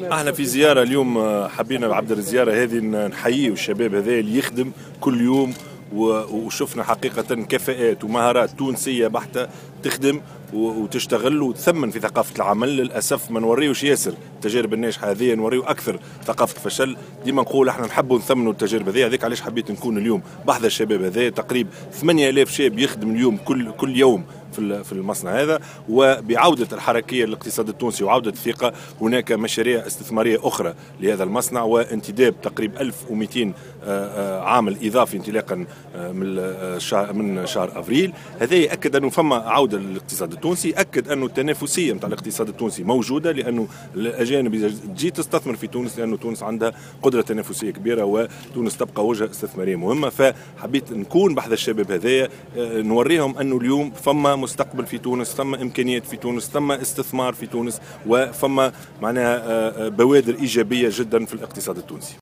احنا في زياره اليوم حبينا بعبر الزياره هذه نحيي الشباب هذا اللي يخدم كل يوم، وشفنا حقيقة كفاءات ومهارات تونسية بحتة تخدم وتشتغل وتثمن في ثقافة العمل. للأسف ما نوريوش ياسر التجارب الناجحة هذه، نوريو أكثر ثقافة فشل. ديما نقول احنا نحبوا نثمنوا التجارب هذه، هذيك علاش حبيت نكون اليوم بحذا الشباب هذا. تقريبا 8000 شاب يخدم اليوم كل يوم في المصنع هذا، وبعودة الحركية للاقتصاد التونسي وعودة الثقة هناك مشاريع استثمارية أخرى لهذا المصنع، وانتداب تقريبا 1200 عامل إضافي انطلاقا من شهر أفريل. هذا يأكد أنه فما عودة للاقتصاد التونسي، أكد أنه التنافسية متاع الاقتصاد التونسي موجودة، لأنه الأجانب تجي تستثمر في تونس لأنه تونس عندها قدرة تنافسية كبيرة وتونس تبقى وجهة استثمارية مهمة. فحبيت نكون بحذا الشباب هذايا، نوريهم أنه اليوم فما مستقبل في تونس، ثم إمكانيات في تونس، ثم استثمار في تونس، وفما معناها بوادر إيجابية جدا في الاقتصاد التونسي.